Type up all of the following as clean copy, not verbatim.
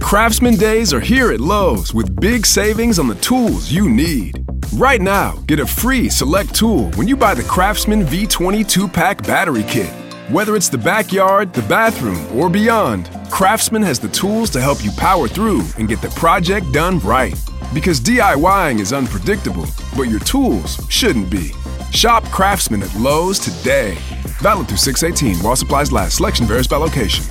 Craftsman Days are here at Lowe's with big savings on the tools you need. Right now, get a free select tool when you buy the Craftsman V20 2-pack battery kit. Whether it's the backyard, the bathroom, or beyond, Craftsman has the tools to help you power through and get the project done right. Because DIYing is unpredictable, but your tools shouldn't be. Shop Craftsman at Lowe's today. Valid through 6/18 while supplies last. Selection varies by location.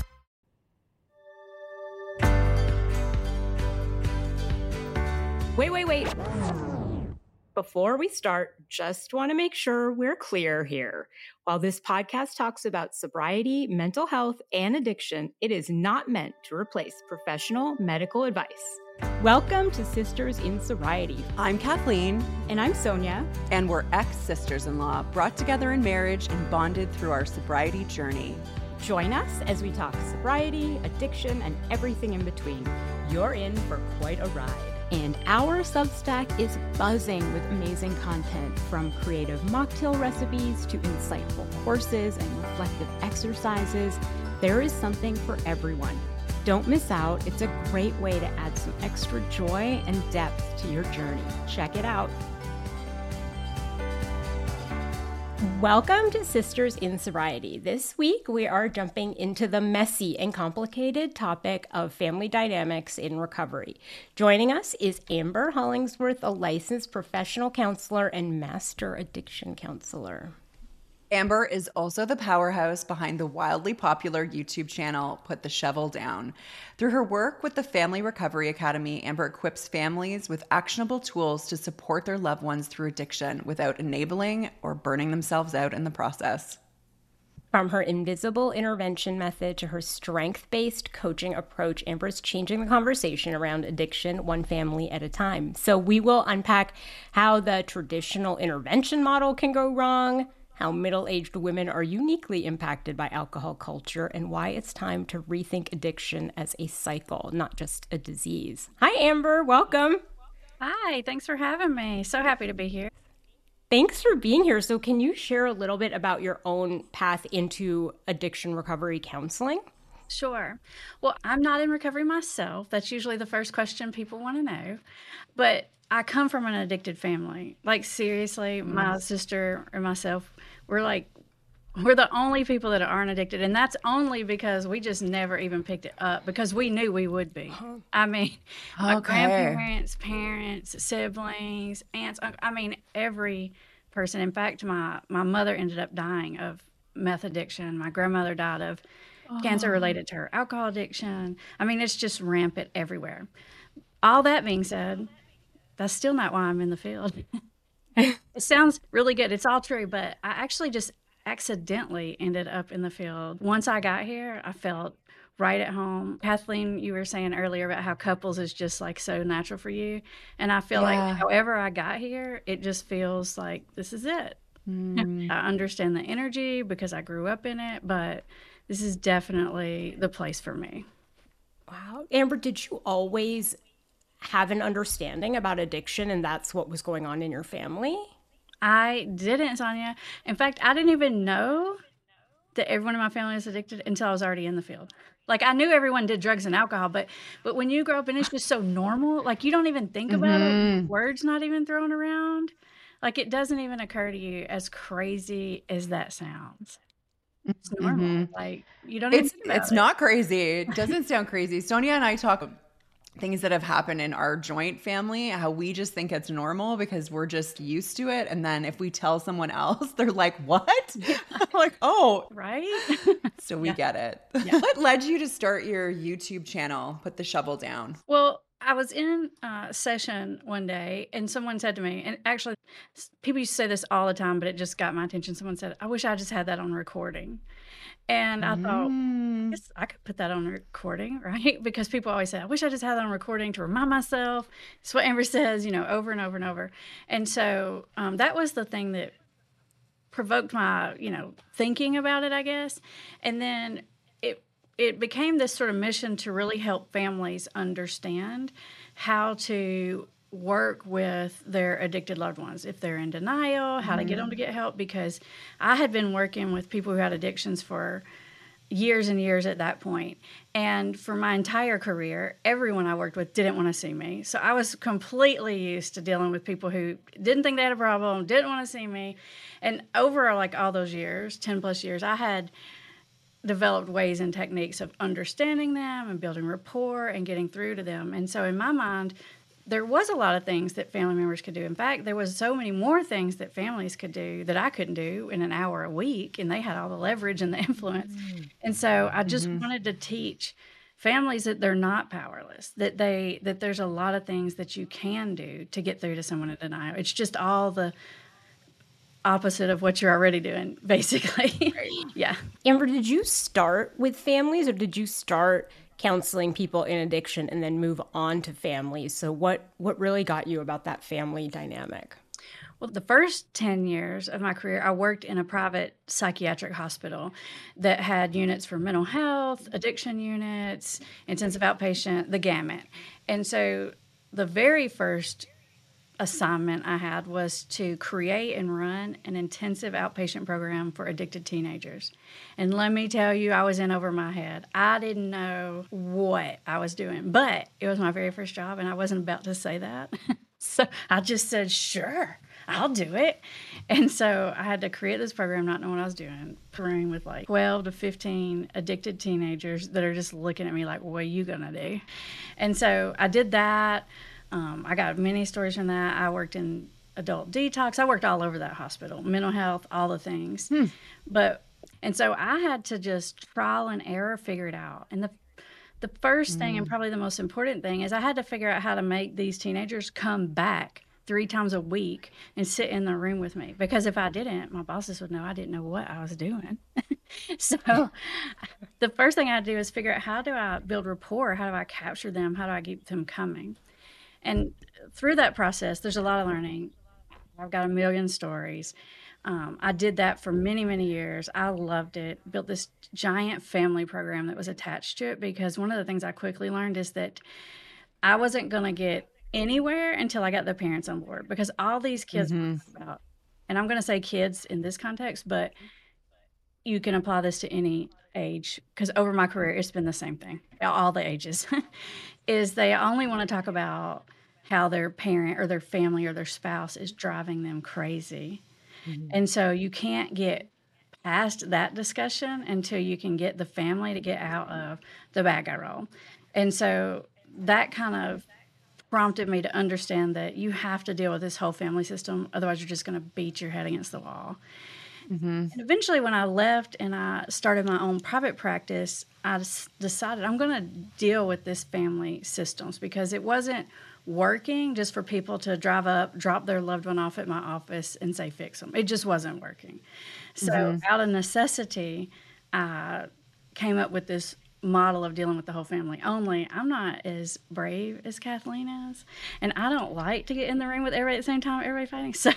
Wait. Before we start, just want to make sure we're clear here. While this podcast talks about sobriety, mental health, and addiction, it is not meant to replace professional medical advice. Welcome to Sisters in Sobriety. I'm Kathleen. And I'm Sonia. And we're ex-sisters-in-law, brought together in marriage and bonded through our sobriety journey. Join us as we talk sobriety, addiction, and everything in between. You're in for quite a ride. And our Substack is buzzing with amazing content, from creative mocktail recipes to insightful courses and reflective exercises. There is something for everyone. Don't miss out. It's a great way to add some extra joy and depth to your journey. Check it out. Welcome to Sisters in Sobriety. This week, we are jumping into the messy and complicated topic of family dynamics in recovery. Joining us is Amber Hollingsworth, a licensed professional counselor and master addiction counselor. Amber is also the powerhouse behind the wildly popular YouTube channel, Put the Shovel Down. Through her work with the Family Recovery Academy, Amber equips families with actionable tools to support their loved ones through addiction without enabling or burning themselves out in the process. From her invisible intervention method to her strength-based coaching approach, Amber is changing the conversation around addiction one family at a time. So we will unpack how the traditional intervention model can go wrong, how middle-aged women are uniquely impacted by alcohol culture, and why it's time to rethink addiction as a cycle, not just a disease. Hi, Amber. Welcome. Hi. Thanks for having me. So happy to be here. Thanks for being here. So can you share a little bit about your own path into addiction recovery counseling? Sure. Well, I'm not in recovery myself. That's usually the first question people want to know. But I come from an addicted family. Like, seriously, my sister and myself, we're the only people that aren't addicted. And that's only because we just never even picked it up, because we knew we would be. I mean, my grandparents, parents, siblings, aunts, every person. In fact, my mother ended up dying of meth addiction. My grandmother died of cancer related to her alcohol addiction. I mean, it's just rampant everywhere. All that being said, that's still not why I'm in the field. It sounds really good. It's all true, but I actually just accidentally ended up in the field. Once I got here, I felt right at home. Kathleen, you were saying earlier about how couples is just like so natural for you. And I feel like however I got here, it just feels like this is it. I understand the energy because I grew up in it, but this is definitely the place for me. Wow. Amber, did you always have an understanding about addiction and that's what was going on in your family? I didn't, Sonia. In fact, I didn't even know that everyone in my family was addicted until I was already in the field. Like, I knew everyone did drugs and alcohol, but when you grow up and it's just so normal, like, you don't even think about it. Words not even thrown around. Like, it doesn't even occur to you, as crazy as that sounds. It's normal. Like, you don't even think about it. It's not crazy. It doesn't sound crazy. Sonia and I talk things that have happened in our joint family, how we just think it's normal because we're just used to it. And then if we tell someone else, they're like, what? Like, oh, right. So we get it. Yeah. What led you to start your YouTube channel, Put the Shovel Down? Well, I was in a session one day and someone said to me, and actually people used to say this all the time, but it just got my attention. Someone said, I wish I just had that on recording. And I thought, I guess I could put that on recording, right? Because people always say, I wish I just had that on recording to remind myself. It's what Amber says, over and over and over. And so that was the thing that provoked my, thinking about it, I guess. And then it became this sort of mission to really help families understand how to work with their addicted loved ones. If they're in denial, how to get them to get help. Because I had been working with people who had addictions for years and years at that point. And for my entire career, everyone I worked with didn't want to see me. So I was completely used to dealing with people who didn't think they had a problem, didn't want to see me. And over like all those years, 10 plus years, I had developed ways and techniques of understanding them and building rapport and getting through to them. And so in my mind, there was a lot of things that family members could do. In fact, there was so many more things that families could do that I couldn't do in an hour a week, and they had all the leverage and the influence. And so I just wanted to teach families that they're not powerless, that there's a lot of things that you can do to get through to someone in denial. It's just all the opposite of what you're already doing, basically. Yeah. Amber, did you start with families, or did you start counseling people in addiction and then move on to families? So what really got you about that family dynamic? Well, the first 10 years of my career, I worked in a private psychiatric hospital that had units for mental health, addiction units, intensive outpatient, the gamut. And so the very first assignment I had was to create and run an intensive outpatient program for addicted teenagers. And let me tell you, I was in over my head. I didn't know what I was doing, but it was my very first job, and I wasn't about to say that. So I just said, sure, I'll do it. And so I had to create this program not knowing what I was doing, touring with like 12 to 15 addicted teenagers that are just looking at me like, what are you going to do? And so I did that. I got many stories from that. I worked in adult detox. I worked all over that hospital, mental health, all the things. And so I had to just trial and error figure it out. And the first thing, and probably the most important thing, is I had to figure out how to make these teenagers come back 3 times a week and sit in the room with me. Because if I didn't, my bosses would know I didn't know what I was doing. So the first thing I had to do is figure out, how do I build rapport? How do I capture them? How do I keep them coming? And through that process, there's a lot of learning. I've got a million stories. I did that for many, many years. I loved it. Built this giant family program that was attached to it, because one of the things I quickly learned is that I wasn't going to get anywhere until I got the parents on board, because all these kids were about, and I'm going to say kids in this context, but you can apply this to any age, because over my career, it's been the same thing, all the ages, is they only want to talk about how their parent or their family or their spouse is driving them crazy. And so you can't get past that discussion until you can get the family to get out of the bad guy role. And so that kind of prompted me to understand that you have to deal with this whole family system. Otherwise, you're just going to beat your head against the wall. And eventually, when I left and I started my own private practice, I decided I'm going to deal with this family systems, because it wasn't working just for people to drive up, drop their loved one off at my office and say, fix them. It just wasn't working. So out of necessity, I came up with this model of dealing with the whole family. Only I'm not as brave as Kathleen is, and I don't like to get in the ring with everybody at the same time, everybody fighting. So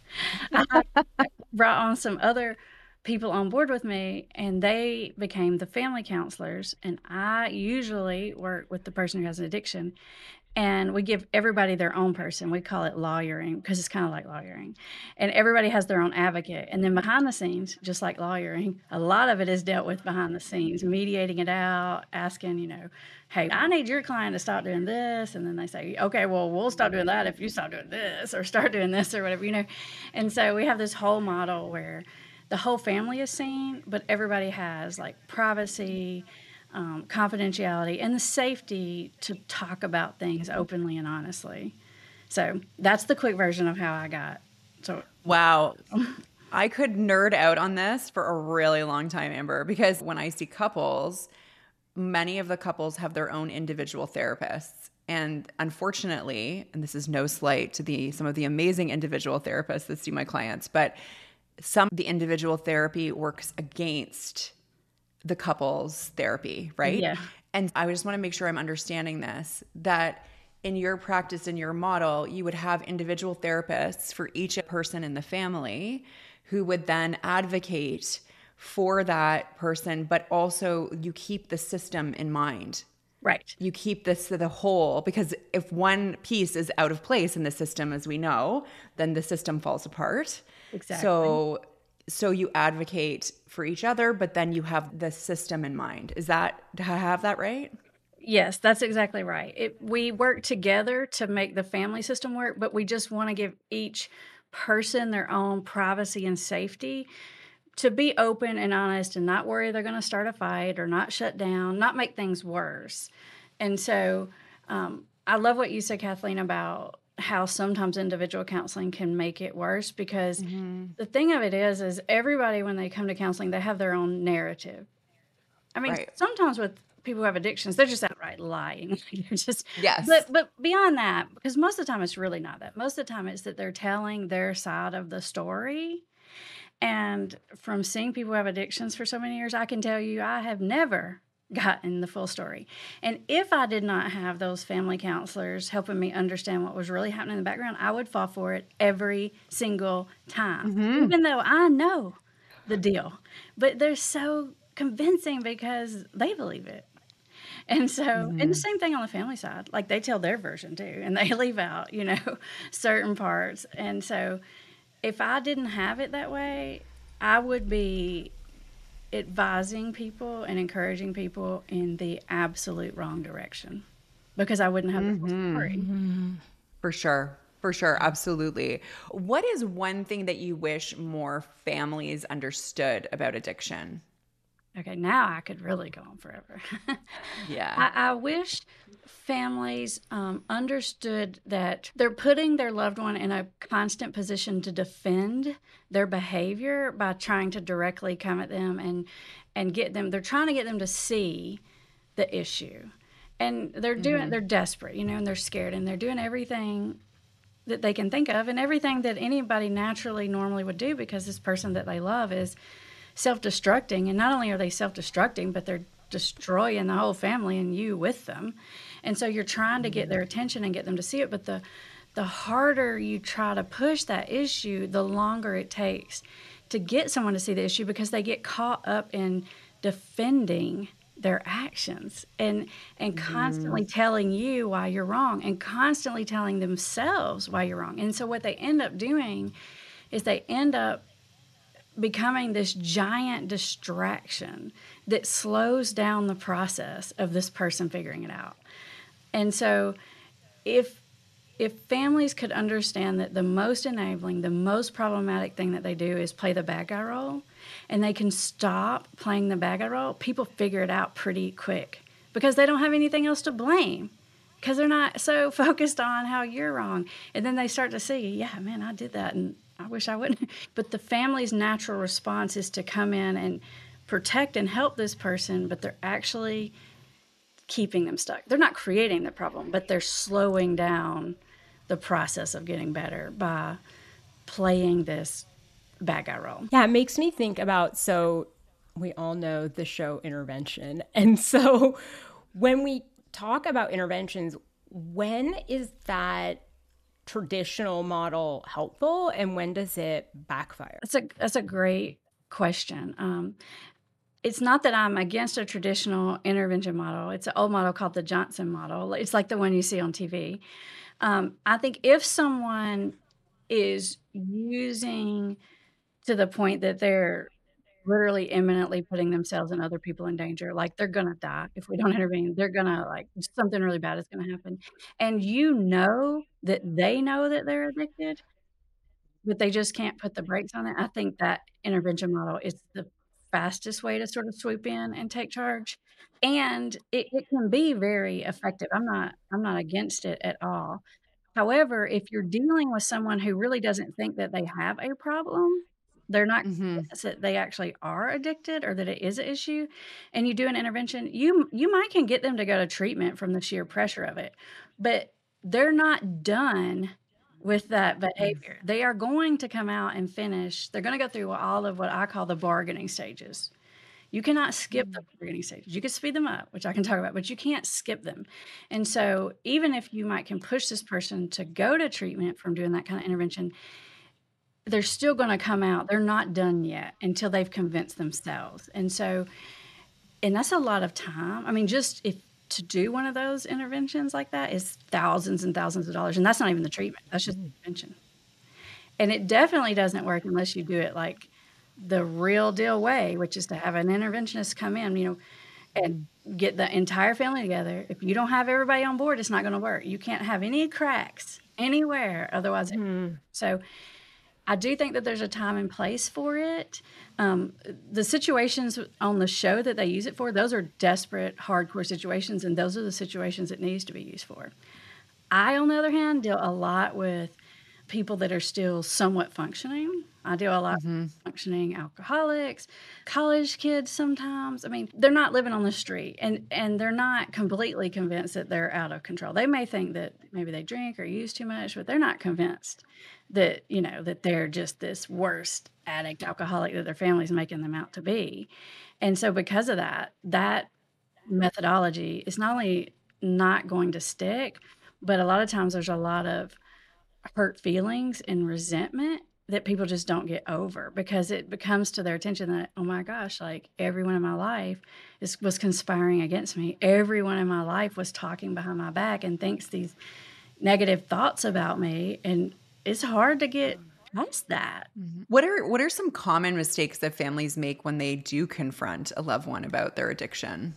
I brought on some other people on board with me, and they became the family counselors. And I usually work with the person who has an addiction, and we give everybody their own person. We call it lawyering, because it's kind of like lawyering. And everybody has their own advocate. And then behind the scenes, just like lawyering, a lot of it is dealt with behind the scenes, mediating it out, asking, hey, I need your client to stop doing this. And then they say, okay, well, we'll stop doing that if you stop doing this, or start doing this, or whatever, And so we have this whole model where the whole family is seen, but everybody has like privacy, confidentiality, and the safety to talk about things openly and honestly. So that's the quick version of how I got. So wow. I could nerd out on this for a really long time, Amber, because when I see couples, many of the couples have their own individual therapists. And unfortunately, and this is no slight to some of the amazing individual therapists that see my clients, but some of the individual therapy works against the couple's therapy, right? Yeah. And I just want to make sure I'm understanding this, that in your practice, in your model, you would have individual therapists for each person in the family who would then advocate for that person, but also you keep the system in mind. Right. You keep the whole, because if one piece is out of place in the system, as we know, then the system falls apart. Exactly. So you advocate for each other, but then you have the system in mind. Do I have that right? Yes, that's exactly right. We work together to make the family system work, but we just want to give each person their own privacy and safety to be open and honest and not worry they're going to start a fight or not shut down, not make things worse. And so I love what you said, Kathleen, about how sometimes individual counseling can make it worse, because the thing of it is everybody, when they come to counseling, they have their own narrative. I mean, Right. sometimes with people who have addictions, they're just outright lying. They're just, Yes. But beyond that, because most of the time it's really not that. Most of the time it's that they're telling their side of the story. And from seeing people who have addictions for so many years, I can tell you I have never gotten the full story. And if I did not have those family counselors helping me understand what was really happening in the background, I would fall for it every single time, even though I know the deal. But they're so convincing because they believe it. And so, and the same thing on the family side, like they tell their version too, and they leave out, certain parts. And so if I didn't have it that way, I would be advising people and encouraging people in the absolute wrong direction, because I wouldn't have the full story. For sure. Absolutely. What is one thing that you wish more families understood about addiction? Okay, now I could really go on forever. Yeah. I wish families understood that they're putting their loved one in a constant position to defend their behavior by trying to directly come at them and get them. They're trying to get them to see the issue, and they're doing. They're desperate, and they're scared, and they're doing everything that they can think of, and everything that anybody naturally normally would do, because this person that they love is self-destructing. And not only are they self-destructing, but they're destroying the whole family and you with them. And so you're trying to get their attention and get them to see it. But the harder you try to push that issue, the longer it takes to get someone to see the issue, because they get caught up in defending their actions and constantly telling you why you're wrong and constantly telling themselves why you're wrong. And so what they end up doing is they end up becoming this giant distraction that slows down the process of this person figuring it out. And so if families could understand that the most enabling, the most problematic thing that they do is play the bad guy role, and they can stop playing the bad guy role, people figure it out pretty quick, because they don't have anything else to blame, because they're not so focused on how you're wrong. And then they start to see, yeah, man, I did that, and I wish I wouldn't. But the family's natural response is to come in and protect and help this person, but they're actually keeping them stuck. They're not creating the problem, but they're slowing down the process of getting better by playing this bad guy role. Yeah, it makes me think about, so we all know the show Intervention. And so when we talk about interventions, when is that traditional model helpful and when does it backfire? That's a great question. It's not that I'm against a traditional intervention model. It's an old model called the Johnson model. It's like the one you see on TV. I think if someone is using to the point that they're literally imminently putting themselves and other people in danger, like they're going to die if we don't intervene, they're going to, like, something really bad is going to happen. And that they know that they're addicted, but they just can't put the brakes on it. I think that intervention model is the fastest way to sort of swoop in and take charge. And it can be very effective. I'm not against it at all. However, if you're dealing with someone who really doesn't think that they have a problem, they're not convinced that they actually are addicted or that it is an issue, and you do an intervention, you might can get them to go to treatment from the sheer pressure of it, but they're not done with that behavior. They are going to come out and finish. They're going to go through all of what I call the bargaining stages. You cannot skip the bargaining stages. You can speed them up, which I can talk about, but you can't skip them. And so even if you can push this person to go to treatment from doing that kind of intervention, they're still going to come out. They're not done yet until they've convinced themselves. And that's a lot of time. I mean, just to do one of those interventions like that is thousands and thousands of dollars. And that's not even the treatment. That's just the intervention. And it definitely doesn't work unless you do it like the real deal way, which is to have an interventionist come in, and get the entire family together. If you don't have everybody on board, it's not going to work. You can't have any cracks anywhere. Otherwise, so I do think that there's a time and place for it. The situations on the show that they use it for, those are desperate, hardcore situations, and those are the situations it needs to be used for. I, on the other hand, deal a lot with people that are still somewhat functioning. I deal a lot with functioning alcoholics, college kids sometimes. I mean, they're not living on the street, and they're not completely convinced that they're out of control. They may think that maybe they drink or use too much, but they're not convinced that, that they're just this worst addict alcoholic that their family's making them out to be. And so because of that methodology is not only not going to stick, but a lot of times there's a lot of hurt feelings and resentment that people just don't get over, because it becomes to their attention that, oh my gosh, like everyone in my life was conspiring against me. Everyone in my life was talking behind my back and thinks these negative thoughts about me. And it's hard to get past that. What are some common mistakes that families make when they do confront a loved one about their addiction?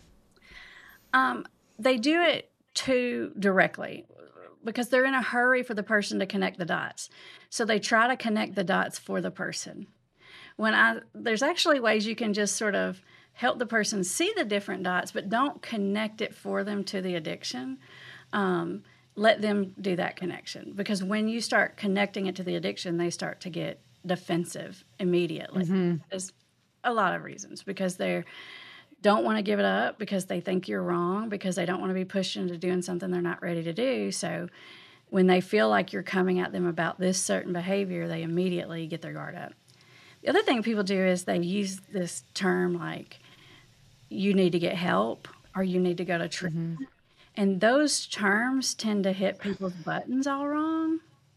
They do it too directly, because they're in a hurry for the person to connect the dots. So they try to connect the dots for the person. There's actually ways you can just sort of help the person see the different dots, but don't connect it for them to the addiction. Let them do that connection. Because when you start connecting it to the addiction, they start to get defensive immediately. There's a lot of reasons, because they don't want to give it up, because they think you're wrong, because they don't want to be pushed into doing something they're not ready to do. So when they feel like you're coming at them about this certain behavior, they immediately get their guard up. The other thing people do is they use this term like, you need to get help, or you need to go to treatment. And those terms tend to hit people's buttons all wrong.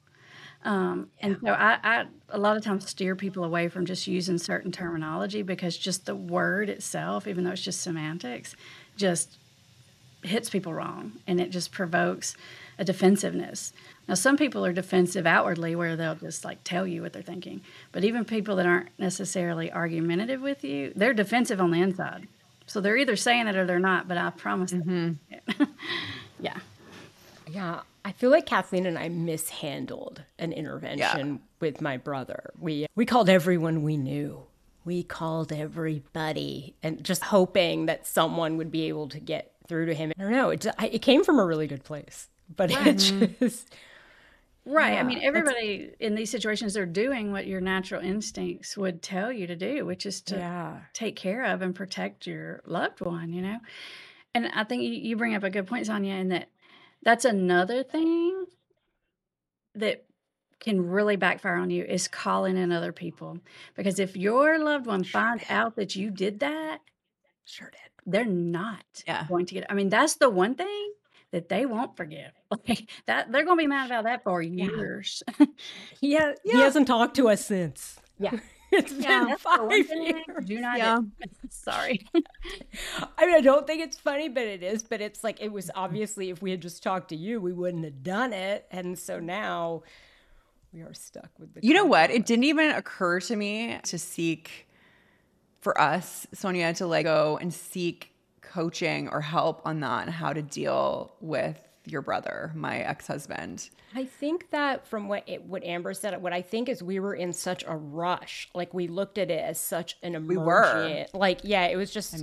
And so I a lot of times steer people away from just using certain terminology, because just the word itself, even though it's just semantics, just hits people wrong, and it just provokes a defensiveness. Now, some people are defensive outwardly, where they'll just like tell you what they're thinking. But even people that aren't necessarily argumentative with you, they're defensive on the inside. So they're either saying it or they're not, but I promise them. Yeah. Yeah, I feel like Kathleen and I mishandled an intervention with my brother. We called everyone we knew. We called everybody, and just hoping that someone would be able to get through to him. I don't know. It came from a really good place, but it just... Right. Yeah, I mean, everybody in these situations, they're doing what your natural instincts would tell you to do, which is to take care of and protect your loved one, And I think you bring up a good point, Sonia, in that's another thing that can really backfire on you, is calling in other people. Because if your loved one finds out that you did that, they're not going to get it. I mean, that's the one thing that they won't forgive. Like that, they're going to be mad about that for years. He hasn't talked to us since. Yeah. It's been 5 years. Do not. Sorry. I mean, I don't think it's funny, but it is. But it's like, it was obviously, if we had just talked to you, we wouldn't have done it. And so now we are stuck with the... You know what? It didn't even occur to me to seek, for us, Sonia, to like go and seek coaching or help on that and how to deal with your brother, my ex-husband. I think that from what Amber said, what I think is we were in such a rush. Like, we looked at it as such an emergent. We were. Like, it was just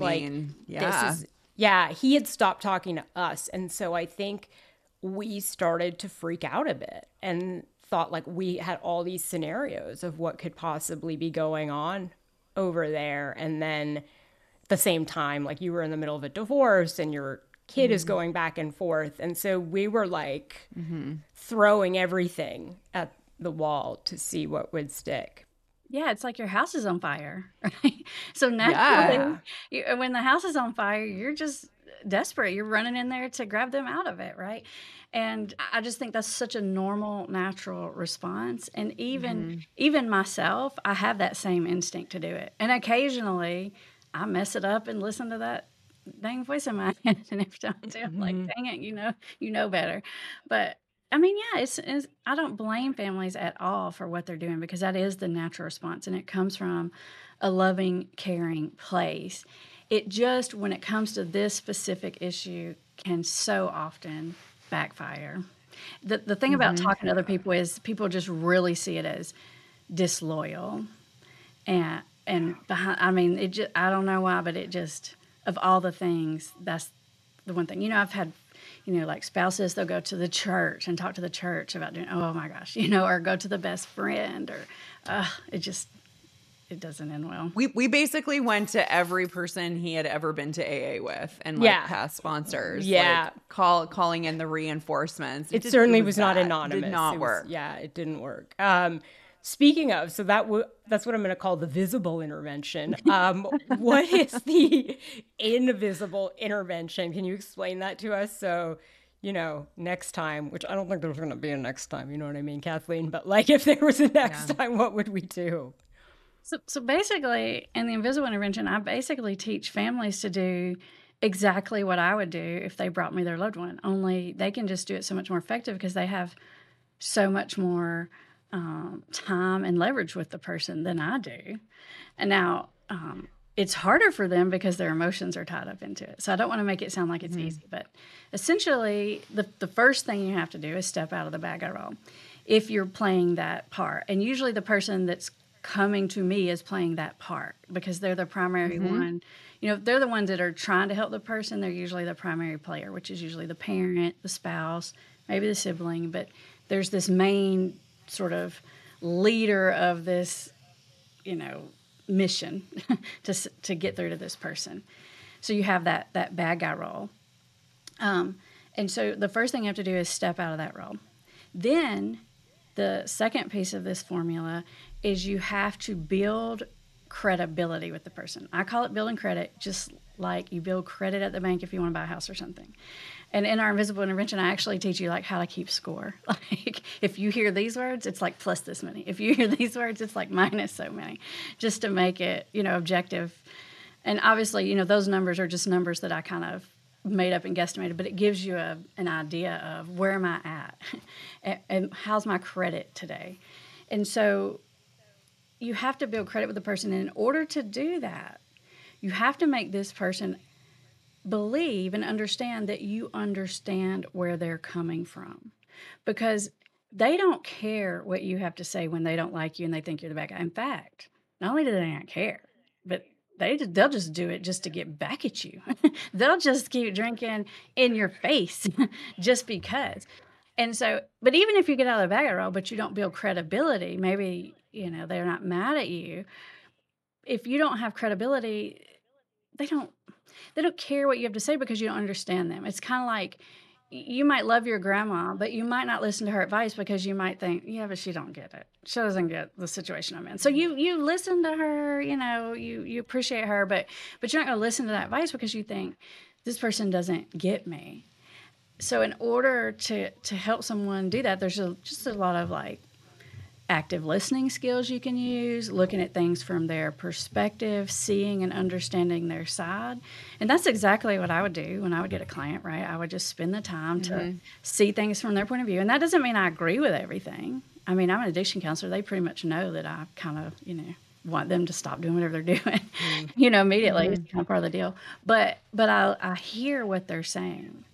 he had stopped talking to us. And so I think we started to freak out a bit and thought like we had all these scenarios of what could possibly be going on over there. And then at the same time, like, you were in the middle of a divorce and your kid is going back and forth. And so we were like throwing everything at the wall to see what would stick. Yeah, it's like your house is on fire, right? So naturally, when the house is on fire, you're just desperate. You're running in there to grab them out of it, right? And I just think that's such a normal, natural response. And even myself, I have that same instinct to do it. And occasionally, I mess it up and listen to that dang voice in my head, and every time I do, I'm like, dang it, you know better. But I mean, yeah, it's I don't blame families at all for what they're doing, because that is the natural response, and it comes from a loving, caring place. It just, when it comes to this specific issue, can so often backfire. The thing about talking to other people is people just really see it as disloyal, and behind, I mean, it just, I don't know why, but it just, of all the things, that's the one thing. I've had, like spouses, they'll go to the church and talk to the church about doing, oh my gosh, or go to the best friend, or it doesn't end well. We basically went to every person he had ever been to AA with, and past sponsors. Yeah. Like calling in the reinforcements. It certainly was not anonymous. It did not work. It didn't work. Speaking of, so that's what I'm going to call the visible intervention. What is the invisible intervention? Can you explain that to us? So, next time, which I don't think there's going to be a next time, you know what I mean, Kathleen? But like, if there was a next time, what would we do? So basically, in the invisible intervention, I basically teach families to do exactly what I would do if they brought me their loved one. Only they can just do it so much more effective because they have so much more time and leverage with the person than I do. And now it's harder for them because their emotions are tied up into it. So I don't want to make it sound like it's easy, but essentially the first thing you have to do is step out of the bag I roll if you're playing that part. And usually the person that's coming to me is playing that part because they're the primary one. If they're the ones that are trying to help the person, they're usually the primary player, which is usually the parent, the spouse, maybe the sibling. But there's this main sort of leader of this, mission to get through to this person. So you have that bad guy role. And so the first thing you have to do is step out of that role. Then the second piece of this formula is you have to build credibility with the person. I call it building credit, just like you build credit at the bank if you want to buy a house or something. And in our invisible intervention, I actually teach you how to keep score. Like if you hear these words, it's like plus this many. If you hear these words, it's like minus so many, just to make it, objective. And obviously, those numbers are just numbers that I kind of made up and guesstimated, but it gives you an idea of where am I at and how's my credit today. And so you have to build credit with the person. And in order to do that, you have to make this person believe and understand that you understand where they're coming from, because they don't care what you have to say when they don't like you and they think you're the bad guy. In fact, not only do they not care, but they'll just do it just to get back at you. They'll just keep drinking in your face just because. And so, but even if you get out of the bag roll, but you don't build credibility, maybe, they're not mad at you. If you don't have credibility, they don't care what you have to say because you don't understand them. It's kind of like you might love your grandma, but you might not listen to her advice because you might think, yeah, but she don't get it. She doesn't get the situation I'm in. So you listen to her, you appreciate her, but you're not going to listen to that advice because you think this person doesn't get me. So in order to help someone do that, there's just a lot of active listening skills you can use, looking at things from their perspective, seeing and understanding their side. And that's exactly what I would do when I would get a client, right? I would just spend the time to see things from their point of view. And that doesn't mean I agree with everything. I mean, I'm an addiction counselor. They pretty much know that I kind of, want them to stop doing whatever they're doing, immediately. It's kind of part of the deal. But I hear what they're saying.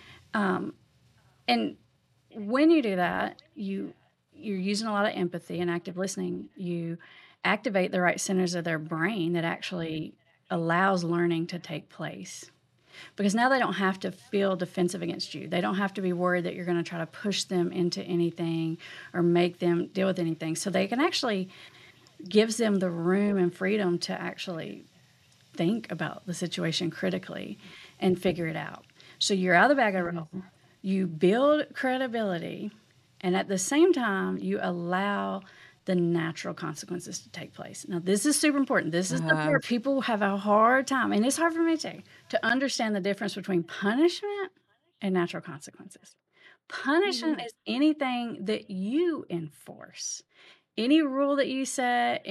And when you do that, you're using a lot of empathy and active listening. You activate the right centers of their brain that actually allows learning to take place. Because now they don't have to feel defensive against you. They don't have to be worried that you're going to try to push them into anything or make them deal with anything. So they can actually gives them the room and freedom to actually think about the situation critically and figure it out. So you're out of the bag of roll. You build credibility. And at the same time, you allow the natural consequences to take place. Now, this is super important. This is the part people have a hard time, and it's hard for me too, to understand the difference between punishment and natural consequences. Punishment is anything that you enforce. Any rule that you set,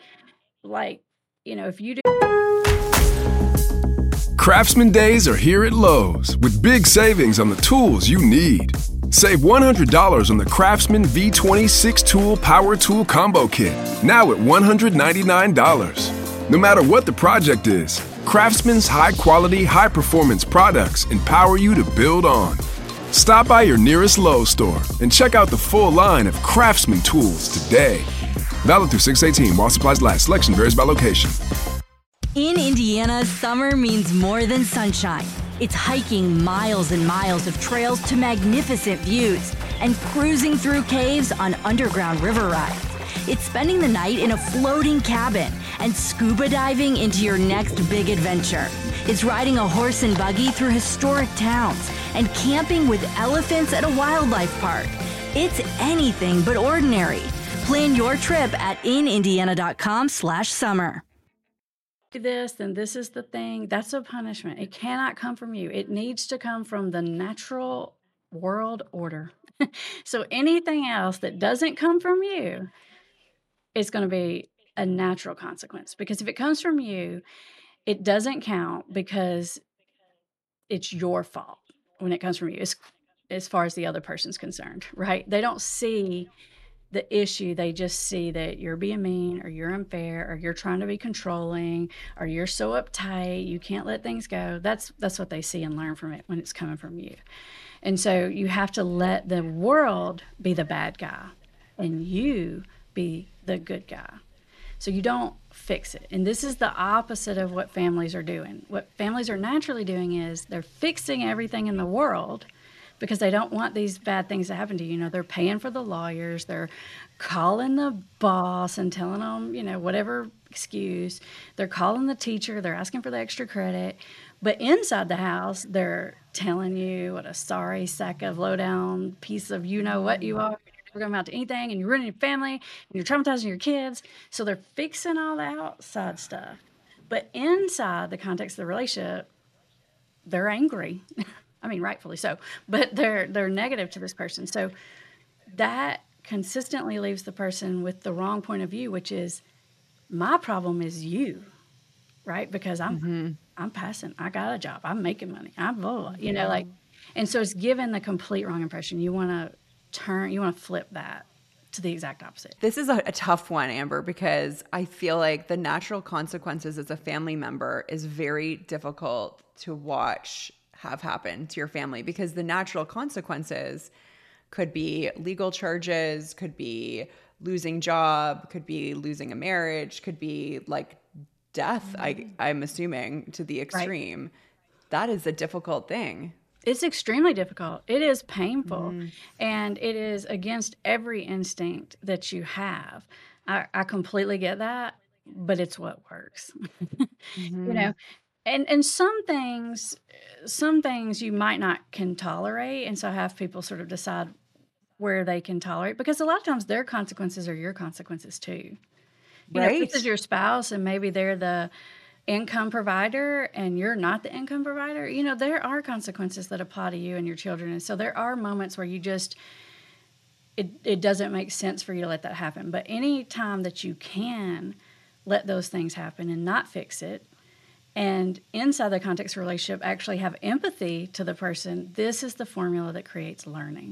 if you do. Craftsman Days are here at Lowe's with big savings on the tools you need. Save $100 on the Craftsman V26 Tool Power Tool Combo Kit, now at $199. No matter what the project is, Craftsman's high-quality, high-performance products empower you to build on. Stop by your nearest Lowe's store and check out the full line of Craftsman tools today. Valid through 6/18 while supplies last. Selection varies by location. In Indiana, summer means more than sunshine. It's hiking miles and miles of trails to magnificent views and cruising through caves on underground river rides. It's spending the night in a floating cabin and scuba diving into your next big adventure. It's riding a horse and buggy through historic towns and camping with elephants at a wildlife park. It's anything but ordinary. Plan your trip at inindiana.com/summer. This, then this is the thing. That's a punishment. It cannot come from you. It needs to come from the natural world order. So anything else that doesn't come from you is going to be a natural consequence. Because if it comes from you, it doesn't count because it's your fault when it comes from you, as far as the other person's concerned, right? They don't see the issue. They just see that you're being mean or you're unfair or you're trying to be controlling or you're so uptight, you can't let things go. That's what they see and learn from it when it's coming from you. And so you have to let the world be the bad guy and you be the good guy. So you don't fix it. And this is the opposite of what families are doing. What families are naturally doing is they're fixing everything in the world because they don't want these bad things to happen to you. You know, they're paying for the lawyers, they're calling the boss and telling them, you know, whatever excuse. They're calling the teacher, they're asking for the extra credit. But inside the house, they're telling you what a sorry sack of low-down piece of you-know-what you are. You're never going to amount to anything, and you're ruining your family, and you're traumatizing your kids. So they're fixing all the outside stuff. But inside the context of the relationship, they're angry. I mean, rightfully so, but they're negative to this person. So that consistently leaves the person with the wrong point of view, which is my problem is you, right? Because I'm passing. I got a job. I'm making money. I'm blah, blah, you know, like, and so it's given the complete wrong impression. You want to flip that to the exact opposite. This is a tough one, Amber, because I feel like the natural consequences as a family member is very difficult to watch have happen to your family, because the natural consequences could be legal charges, could be losing job, could be losing a marriage, could be like death, I'm assuming, to the extreme. Right. That is a difficult thing. It's extremely difficult. It is painful, and it is against every instinct that you have. I completely get that, but it's what works. You know, and some things you might not can tolerate, and so have people sort of decide where they can tolerate, because a lot of times their consequences are your consequences too. You know, if this is your spouse and maybe they're the income provider and you're not the income provider, you know, there are consequences that apply to you and your children. And so there are moments where you just, it doesn't make sense for you to let that happen. But any time that you can let those things happen and not fix it, and inside the context of relationship actually have empathy to the person, this is the formula that creates learning.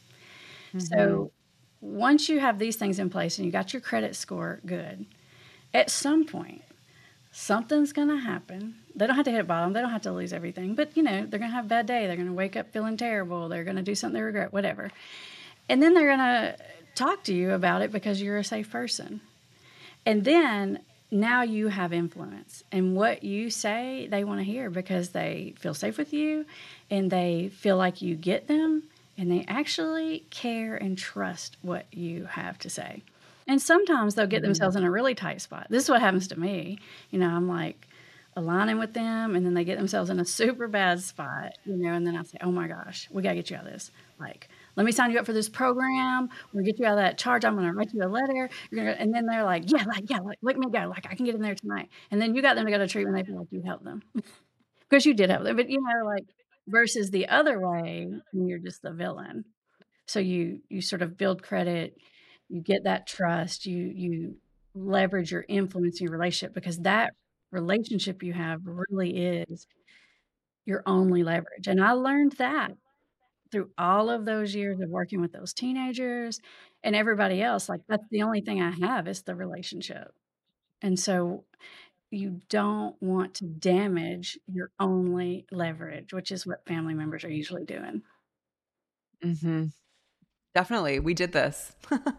So once you have these things in place and you got your credit score good, at some point, something's going to happen. They don't have to hit bottom. They don't have to lose everything. But, you know, they're going to have a bad day. They're going to wake up feeling terrible. They're going to do something they regret, whatever. And then they're going to talk to you about it because you're a safe person. And then now you have influence. And what you say, they want to hear because they feel safe with you and they feel like you get them and they actually care and trust what you have to say. And sometimes they'll get themselves in a really tight spot. This is what happens to me. You know, I'm like aligning with them, and then they get themselves in a super bad spot, you know, and then I say, oh my gosh, we got to get you out of this. Like, let me sign you up for this program. We'll get you out of that charge. I'm going to write you a letter. And then they're like, let me go. Like, I can get in there tonight. And then you got them to go to treatment. They feel like you helped them. Because you did help them. But, you know, like, versus the other way, when you're just the villain. So you sort of build credit. You get that trust, you leverage your influence in your relationship, because that relationship you have really is your only leverage. And I learned that through all of those years of working with those teenagers and everybody else, like, that's the only thing I have is the relationship. And so you don't want to damage your only leverage, which is what family members are usually doing. Hmm. Definitely. We did this.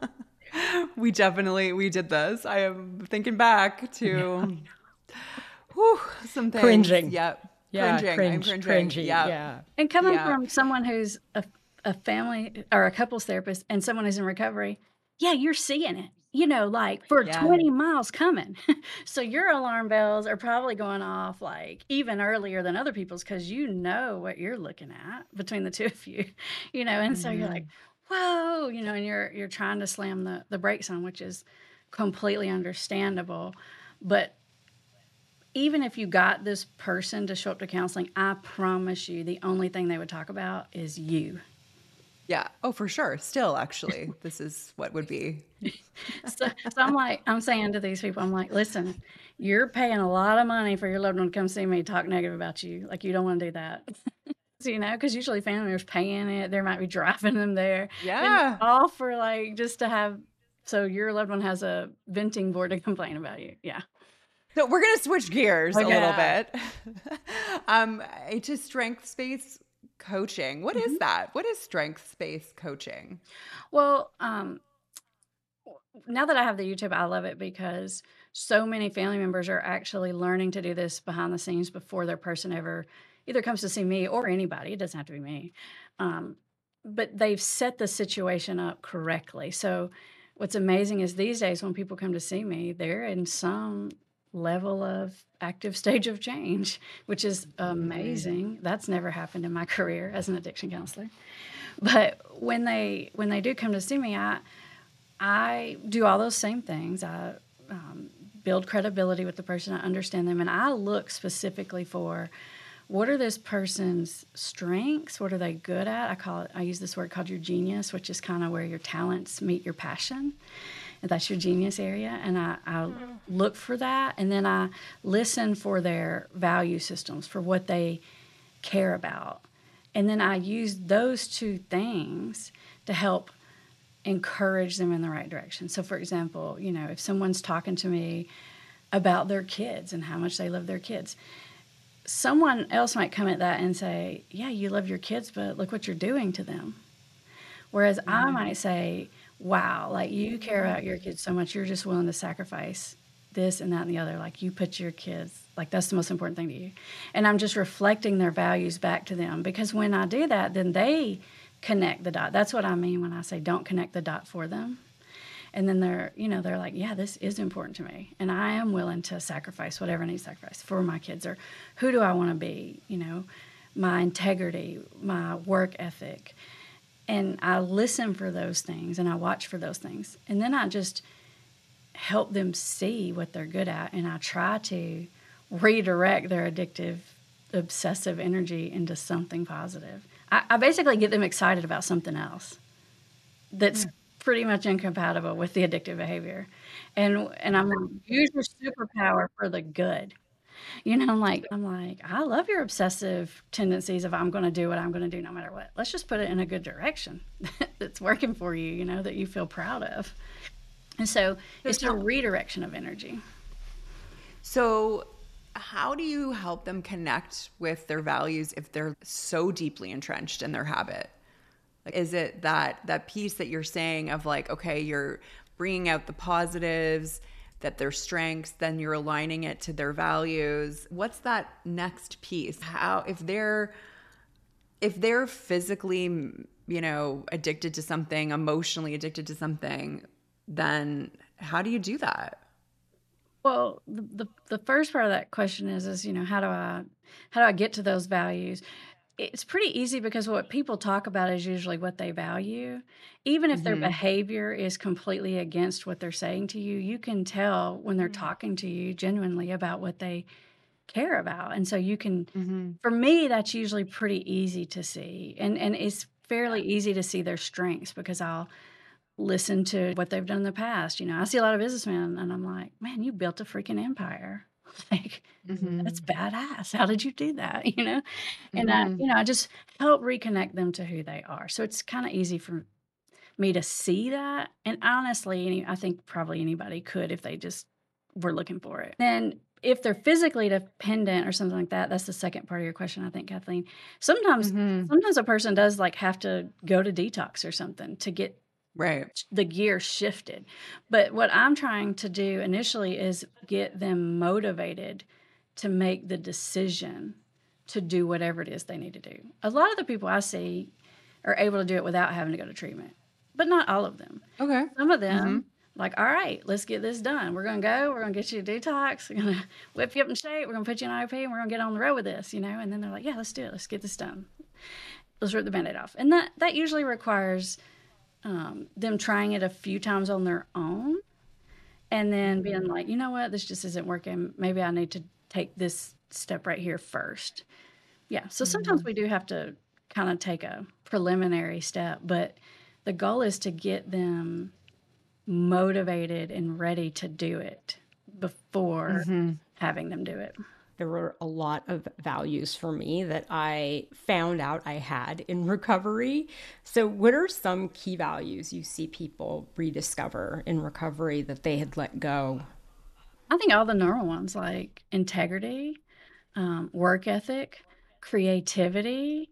We did this. I am thinking back to some things. Cringing. Yep. Yeah, Cringing. I'm cringing. cringy. Yep. Yeah. And coming Yeah. from someone who's a family or a couples therapist and someone who's in recovery, yeah, you're seeing it, like for Yeah. 20 miles coming. So your alarm bells are probably going off like even earlier than other people's because you know what you're looking at between the two of you, and so you're like, whoa, and you're trying to slam the brakes on, which is completely understandable. But even if you got this person to show up to counseling, I promise you the only thing they would talk about is you. Yeah. Oh, for sure. Still, actually, this is what would be. So I'm saying to these people, I'm like, listen, you're paying a lot of money for your loved one to come see me talk negative about you. Like, you don't want to do that. Because usually family members paying it, they might be driving them there. Yeah. And all for like just to have, so your loved one has a venting board to complain about you. Yeah. So we're going to switch gears a Okay. little bit. To strengths-based coaching. What is that? What is strengths-based coaching? Well, now that I have the YouTube, I love it because so many family members are actually learning to do this behind the scenes before their person ever either comes to see me or anybody. It doesn't have to be me. But they've set the situation up correctly. So what's amazing is these days when people come to see me, they're in some level of active stage of change, which is amazing. That's never happened in my career as an addiction counselor. But when they do come to see me, I do all those same things. I build credibility with the person. I understand them, and I look specifically for what are this person's strengths? What are they good at? I use this word called your genius, which is kind of where your talents meet your passion. And that's your genius area. And I look for that. And then I listen for their value systems, for what they care about. And then I use those two things to help encourage them in the right direction. So, for example, if someone's talking to me about their kids and how much they love their kids, someone else might come at that and say, yeah, you love your kids, but look what you're doing to them. Whereas I might say, wow, like you care about your kids so much, you're just willing to sacrifice this and that and the other. Like you put your kids, like that's the most important thing to you. And I'm just reflecting their values back to them, because when I do that, then they connect the dot. That's what I mean when I say don't connect the dot for them. And then they're like, yeah, this is important to me. And I am willing to sacrifice whatever needs sacrifice for my kids. Or who do I want to be? My integrity, my work ethic. And I listen for those things and I watch for those things. And then I just help them see what they're good at. And I try to redirect their addictive, obsessive energy into something positive. I basically get them excited about something else that's pretty much incompatible with the addictive behavior. And I'm like, use your superpower for the good. I'm like, I love your obsessive tendencies of I'm going to do what I'm going to do no matter what. Let's just put it in a good direction that's working for you, that you feel proud of. And so it's a redirection of energy. So how do you help them connect with their values if they're so deeply entrenched in their habit? Like, is it that piece that you're saying of like, okay, you're bringing out the positives, that their strengths, then you're aligning it to their values? What's that next piece? How, if they're physically, addicted to something, emotionally addicted to something, then how do you do that? Well, the first part of that question is how do I get to those values? It's pretty easy because what people talk about is usually what they value. Even if their behavior is completely against what they're saying to you, you can tell when they're talking to you genuinely about what they care about. And so you can, for me, that's usually pretty easy to see. And it's fairly easy to see their strengths because I'll listen to what they've done in the past. I see a lot of businessmen and I'm like, man, you built a freaking empire. Like, that's badass. How did you do that? And Mhm. I just help reconnect them to who they are. So it's kind of easy for me to see that. And honestly, I think probably anybody could if they just were looking for it. Then if they're physically dependent or something like that, that's the second part of your question, I think, Kathleen. Sometimes Mhm. sometimes a person does like have to go to detox or something to get Right. the gear shifted. But what I'm trying to do initially is get them motivated to make the decision to do whatever it is they need to do. A lot of the people I see are able to do it without having to go to treatment, but not all of them. Okay. Some of them, Mhm. like, all right, let's get this done. We're going to go. We're going to get you a detox. We're going to whip you up in shape. We're going to put you in IOP, and we're going to get on the road with this, And then they're like, yeah, let's do it. Let's get this done. Let's rip the Band-Aid off. And that usually requires them trying it a few times on their own and then being like, you know what, this just isn't working. Maybe I need to take this step right here first. Yeah. So sometimes we do have to kind of take a preliminary step, but the goal is to get them motivated and ready to do it before having them do it. There were a lot of values for me that I found out I had in recovery. So, what are some key values you see people rediscover in recovery that they had let go? I think all the normal ones like integrity, work ethic, creativity,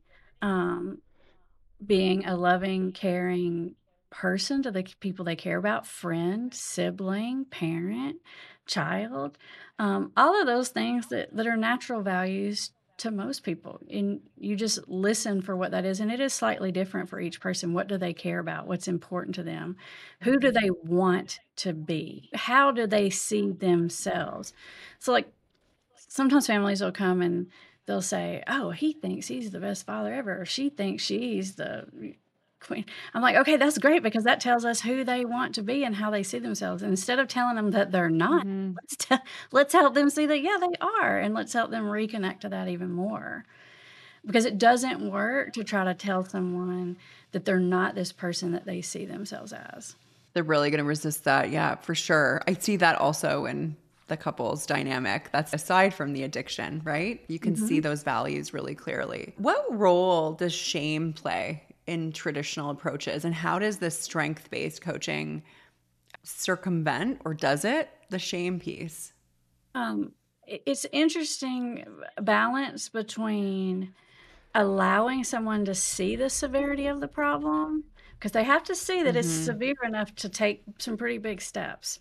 being a loving, caring person to the people they care about, friend, sibling, parent, child, all of those things that are natural values to most people. And you just listen for what that is. And it is slightly different for each person. What do they care about? What's important to them? Who do they want to be? How do they see themselves? So, like, sometimes families will come and they'll say, oh, he thinks he's the best father ever, or she thinks she's the queen. I'm like, okay, that's great because that tells us who they want to be and how they see themselves. And instead of telling them that they're not, let's help them see that, yeah, they are. And let's help them reconnect to that even more. Because it doesn't work to try to tell someone that they're not this person that they see themselves as. They're really going to resist that. Yeah, for sure. I see that also in the couple's dynamic. That's aside from the addiction, right? You can see those values really clearly. What role does shame play in traditional approaches, and how does this strength-based coaching circumvent, or does it, the shame piece? It's interesting balance between allowing someone to see the severity of the problem, because they have to see that it's severe enough to take some pretty big steps,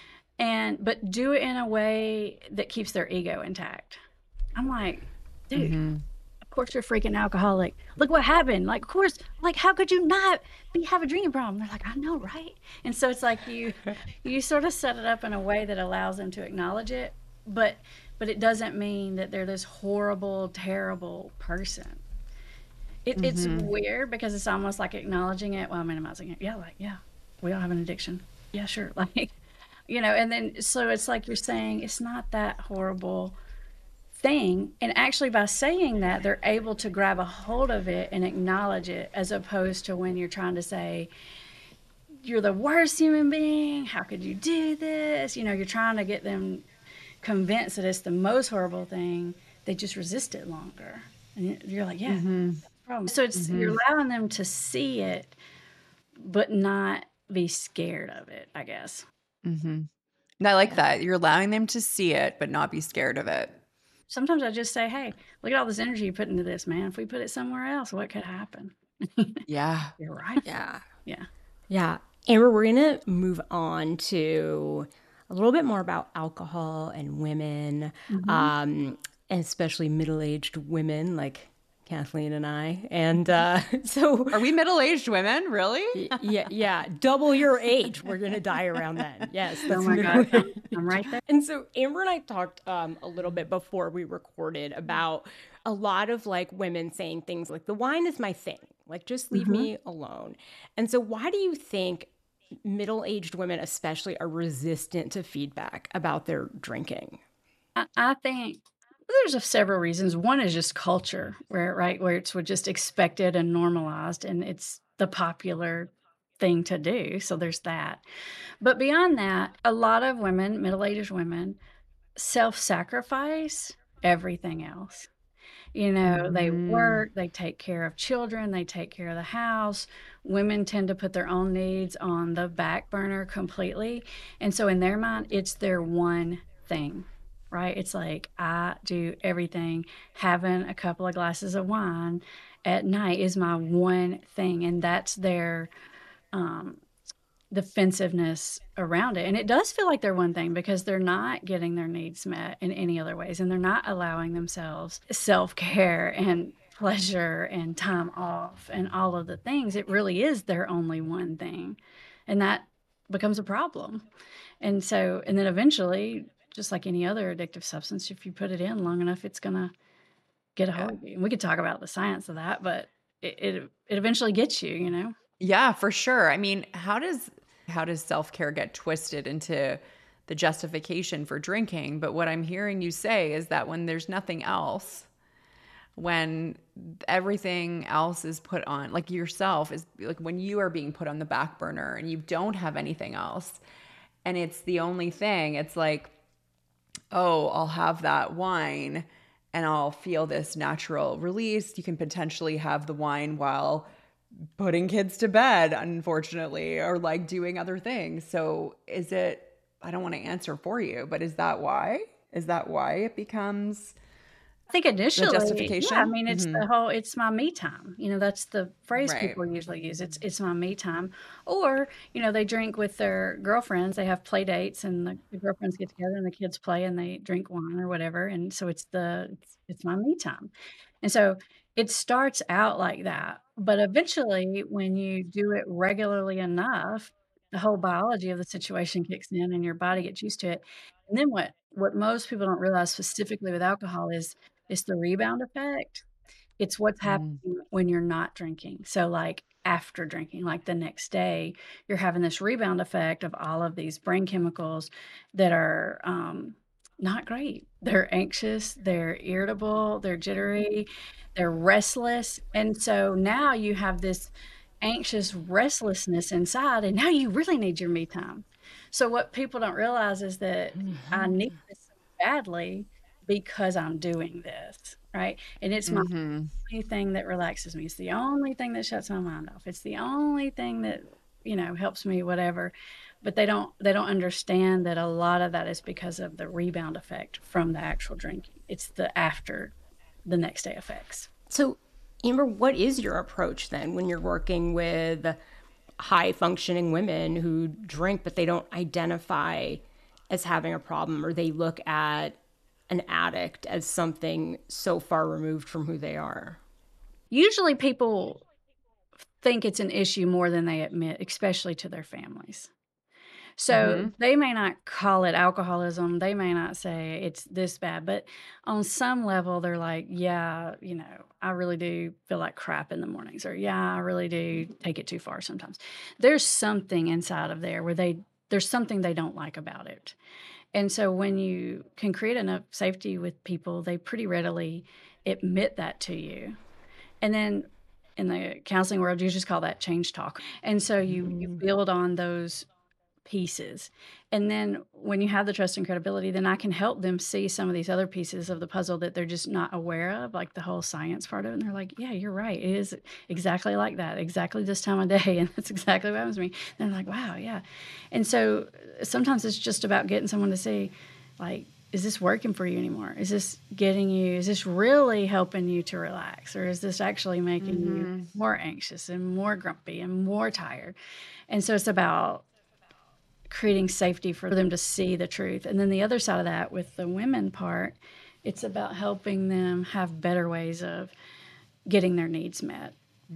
but do it in a way that keeps their ego intact. I'm like, dude, of course you're a freaking alcoholic. Look what happened. Like, of course, like, how could you not have a drinking problem? They're like, I know, right? And so it's like you sort of set it up in a way that allows them to acknowledge it, but it doesn't mean that they're this horrible, terrible person. It's weird because it's almost like acknowledging it while minimizing it. Yeah, like, yeah, we all have an addiction. Yeah, sure. Like, and then so it's like you're saying it's not that horrible thing. And actually by saying that, they're able to grab a hold of it and acknowledge it, as opposed to when you're trying to say, you're the worst human being. How could you do this? You're trying to get them convinced that it's the most horrible thing. They just resist it longer. And you're like, yeah, that's the problem. So it's you're allowing them to see it, but not be scared of it, I guess. And I like that. You're allowing them to see it, but not be scared of it. Sometimes I just say, hey, look at all this energy you put into this, man. If we put it somewhere else, what could happen? Yeah. You're right. Yeah. Yeah. Yeah. Amber, we're going to move on to a little bit more about alcohol and women, and especially middle-aged women like Kathleen and I. And so... Are we middle-aged women? Really? Yeah. Double your age. We're going to die around then. Yes. Oh my God. I'm right there. And so Amber and I talked a little bit before we recorded about a lot of like women saying things like, the wine is my thing. Like, just leave me alone. And so why do you think middle-aged women especially are resistant to feedback about their drinking? I think there's several reasons. One is just culture, where it's just expected and normalized, and it's the popular thing to do. So there's that. But beyond that, a lot of women, middle-aged women, self-sacrifice everything else. They work, they take care of children, they take care of the house. Women tend to put their own needs on the back burner completely. And so in their mind, it's their one thing, right? It's like, I do everything. Having a couple of glasses of wine at night is my one thing. And that's their defensiveness around it. And it does feel like they're one thing because they're not getting their needs met in any other ways. And they're not allowing themselves self-care and pleasure and time off and all of the things. It really is their only one thing. And that becomes a problem. And then eventually, just like any other addictive substance, if you put it in long enough, it's going to get a hold of you. And we could talk about the science of that, but it eventually gets you. Yeah, for sure. I mean, how does self-care get twisted into the justification for drinking? But what I'm hearing you say is that when there's nothing else, when everything else is put on, like yourself is like when you are being put on the back burner and you don't have anything else and it's the only thing, it's like, oh, I'll have that wine and I'll feel this natural release. You can potentially have the wine while putting kids to bed, unfortunately, or like doing other things. So I don't want to answer for you, but is that why? Is that why it becomes I think initially, the justification? Yeah, I mean, it's it's my me time. That's the phrase people usually use. It's my me time. Or, they drink with their girlfriends. They have play dates and the girlfriends get together and the kids play and they drink wine or whatever. And so it's my me time. And so it starts out like that. But eventually, when you do it regularly enough, the whole biology of the situation kicks in and your body gets used to it. And then what most people don't realize specifically with alcohol is it's the rebound effect. It's what's happening when you're not drinking. So like after drinking, like the next day, you're having this rebound effect of all of these brain chemicals that are not great. They're anxious, they're irritable, they're jittery, they're restless. And so now you have this anxious restlessness inside, and now you really need your me time. So what people don't realize is that I need this so badly because I'm doing this, right? And it's my only thing that relaxes me. It's the only thing that shuts my mind off. It's the only thing that, helps me, whatever. But they don't understand that a lot of that is because of the rebound effect from the actual drinking. It's the after the next day effects. So, Amber, what is your approach then when you're working with high functioning women who drink but they don't identify as having a problem, or they look at an addict as something so far removed from who they are? Usually people think it's an issue more than they admit, especially to their families. So they may not call it alcoholism. They may not say it's this bad, but on some level they're like, yeah, I really do feel like crap in the mornings, or yeah, I really do take it too far sometimes. There's something inside of there where there's something they don't like about it. And so when you can create enough safety with people, they pretty readily admit that to you. And then in the counseling world, you just call that change talk. And so you build on those pieces. And then when you have the trust and credibility, then I can help them see some of these other pieces of the puzzle that they're just not aware of, like the whole science part of it. And they're like, yeah, you're right. It is exactly like that, exactly this time of day. And that's exactly what happens to me. And they're like, wow, yeah. And so sometimes it's just about getting someone to say, like, is this working for you anymore? Is this really helping you to relax? Or is this actually making you more anxious and more grumpy and more tired? And so it's about creating safety for them to see the truth. And then the other side of that, with the women part, it's about helping them have better ways of getting their needs met.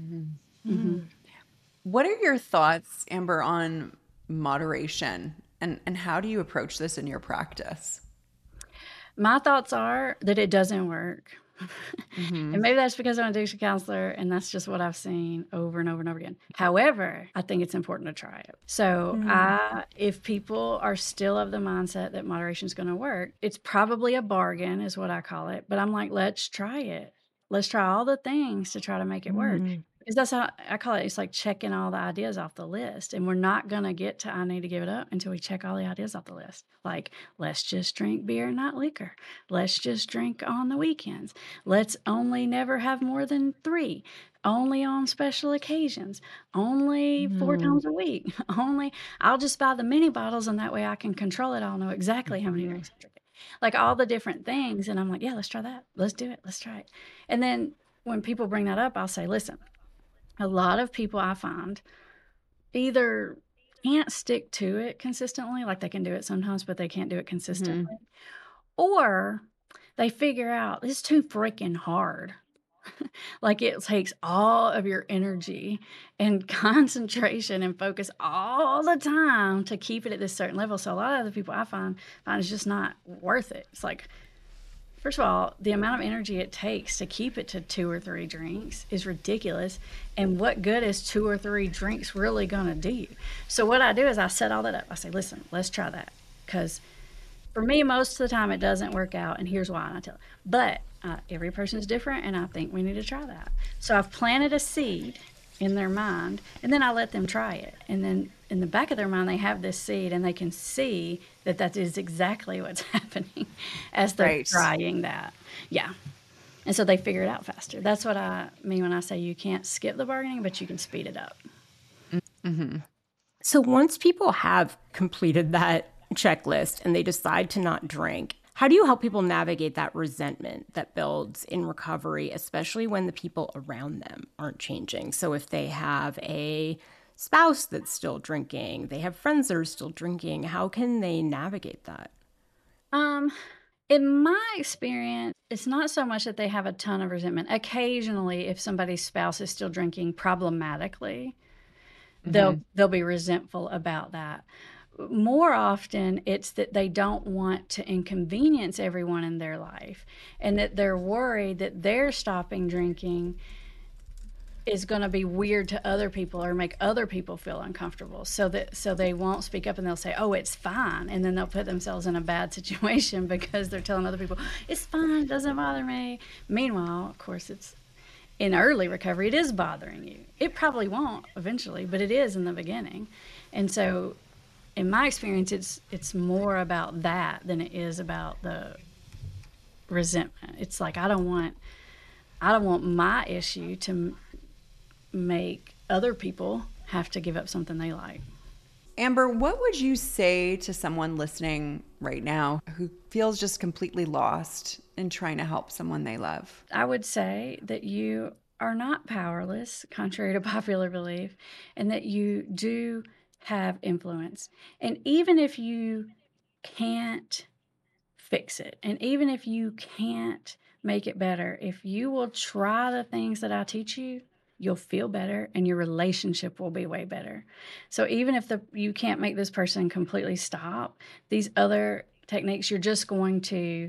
What are your thoughts, Amber, on moderation, and how do you approach this in your practice? My thoughts are that it doesn't work. And maybe that's because I'm an addiction counselor and that's just what I've seen over and over and over again. However, I think it's important to try it. So if people are still of the mindset that moderation is going to work, it's probably a bargain is what I call it. But I'm like, let's try it. Let's try all the things to try to make it work. Because that's how I call it. It's like checking all the ideas off the list. And we're not going to get to I need to give it up until we check all the ideas off the list. Like, let's just drink beer, not liquor. Let's just drink on the weekends. Let's only never have more than 3. Only on special occasions. Only 4 times a week. I'll just buy the mini bottles, and that way I can control it. I'll know exactly how many drinks I'm drinking. Like all the different things. And I'm like, yeah, let's try that. Let's do it. Let's try it. And then when people bring that up, I'll say, listen, a lot of people I find either can't stick to it consistently, like they can do it sometimes, but they can't do it consistently, or they figure out it's too freaking hard. Like it takes all of your energy and concentration and focus all the time to keep it at this certain level. So a lot of the people I find it's just not worth it. It's like, first of all, the amount of energy it takes to keep it to 2 or 3 drinks is ridiculous. And what good is 2 or 3 drinks really going to do you? So what I do is I set all that up. I say, listen, let's try that. Because for me, most of the time it doesn't work out. And here's why. And I tell them. But every person is different. And I think we need to try that. So I've planted a seed in their mind. And then I let them try it. And then in the back of their mind, they have this seed, and they can see that that is exactly what's happening as they're trying that. Yeah. And so they figure it out faster. That's what I mean when I say you can't skip the bargaining, but you can speed it up. Mm-hmm. So once people have completed that checklist and they decide to not drink, how do you help people navigate that resentment that builds in recovery, especially when the people around them aren't changing? So if they have a spouse that's still drinking, they have friends that are still drinking, how can they navigate that? In my experience, it's not so much that they have a ton of resentment. Occasionally, if somebody's spouse is still drinking problematically, they'll be resentful about that. More often, it's that they don't want to inconvenience everyone in their life, and that they're worried that their stopping drinking is going to be weird to other people or make other people feel uncomfortable. So they won't speak up, and they'll say, oh, it's fine. And then they'll put themselves in a bad situation because they're telling other people, it's fine, it doesn't bother me. Meanwhile, of course, it's in early recovery, it is bothering you. It probably won't eventually, but it is in the beginning. And so in my experience, it's more about that than it is about the resentment. It's like, I don't want my issue to make other people have to give up something they like. Amber, what would you say to someone listening right now who feels just completely lost in trying to help someone they love? I would say that you are not powerless, contrary to popular belief, and that you do have influence. And even if you can't fix it, and even if you can't make it better, if you will try the things that I teach you, you'll feel better, and your relationship will be way better. So even if you can't make this person completely stop, these other techniques, you're just going to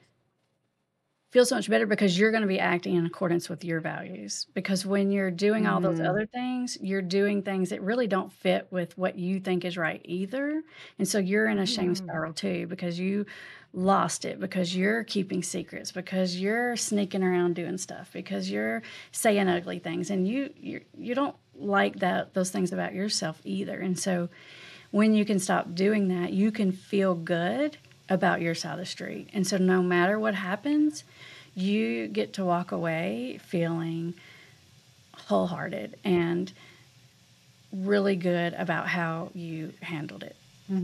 feel so much better because you're going to be acting in accordance with your values. Because when you're doing all those other things, you're doing things that really don't fit with what you think is right either. And so you're in a shame spiral too, because you lost it, because you're keeping secrets, because you're sneaking around doing stuff, because you're saying ugly things, and you don't like those things about yourself either. And so when you can stop doing that, you can feel good about your side of the street. And so no matter what happens, you get to walk away feeling wholehearted and really good about how you handled it.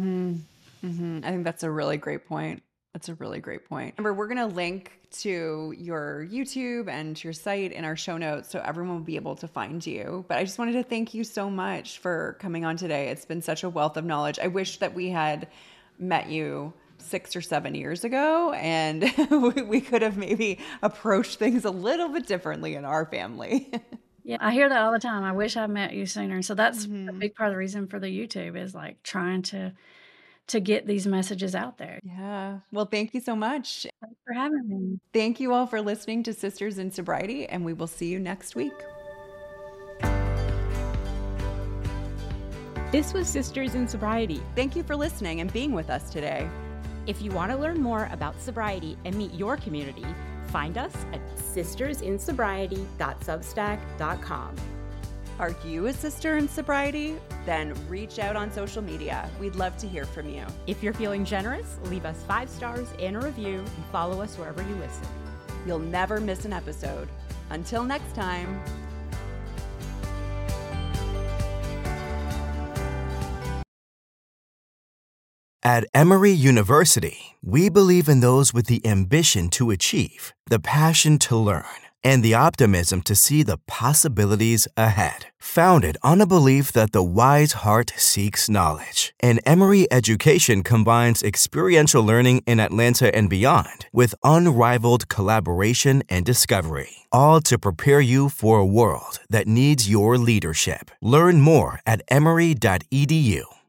I think that's a really great point. That's a really great point. Amber, we're going to link to your YouTube and to your site in our show notes so everyone will be able to find you. But I just wanted to thank you so much for coming on today. It's been such a wealth of knowledge. I wish that we had met you 6 or 7 years ago, and we could have maybe approached things a little bit differently in our family. Yeah, I hear that all the time. I wish I met you sooner. So that's a big part of the reason for the YouTube is like trying to get these messages out there. Yeah. Well, thank you so much. Thanks for having me. Thank you all for listening to Sisters in Sobriety, and we will see you next week. This was Sisters in Sobriety. Thank you for listening and being with us today. If you want to learn more about sobriety and meet your community, find us at sistersinsobriety.substack.com. Are you a sister in sobriety? Then reach out on social media. We'd love to hear from you. If you're feeling generous, leave us 5 stars and a review and follow us wherever you listen. You'll never miss an episode. Until next time. At Emory University, we believe in those with the ambition to achieve, the passion to learn, and the optimism to see the possibilities ahead. Founded on a belief that the wise heart seeks knowledge, and Emory education combines experiential learning in Atlanta and beyond with unrivaled collaboration and discovery, all to prepare you for a world that needs your leadership. Learn more at emory.edu.